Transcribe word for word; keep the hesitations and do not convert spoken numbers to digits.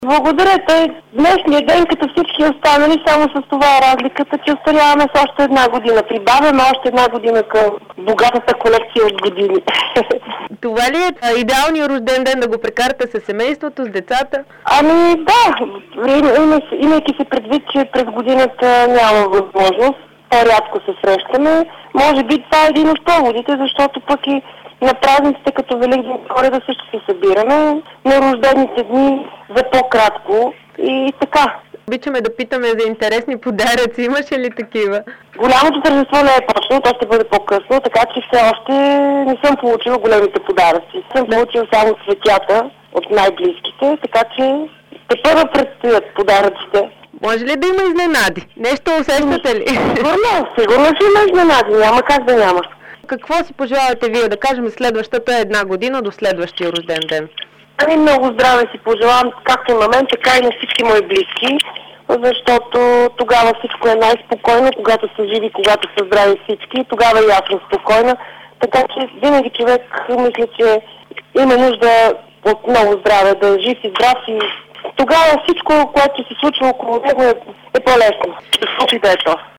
Благодаря. Той днешния ден, като всички останали, само с това е разликата, че остаряваме с още една година. Прибавяме още една година към богатата колекция от години. Това ли е идеалният рожден ден да го прекарате с семейството, с децата? Ами да, имайки се предвид, че през годината няма възможност, по-рядко се срещаме. Може би това е един от поводите, защото пък и на празниците като Великден и Коледа също се събираме, на рождените дни за по-кратко и така. Обичаме да питаме за интересни подаръци. Имаше ли такива? Голямото тържество не е почнало, то ще бъде по-късно, така че все още не съм получила големите подаръци. Съм получила само цветята от най-близките, така че те първо предстоят подаръците. Може ли да има изненади? Нещо усещате ли? Сигурно, сигурно ще има изненади, няма как да няма. Какво си пожелавате вие, да кажем, следващата една година до следващия рожден ден? Ами много здраве си пожелавам, както на мен, така и на всички мои близки, защото тогава всичко е най-спокойно, когато са живи, когато са здрави всички, тогава и аз съм спокойна. Така че винаги човек мисля, че има нужда от много здраве, да е жив и здрав и тогава всичко, което се случва около него е, е по-лесно. Случай да е то.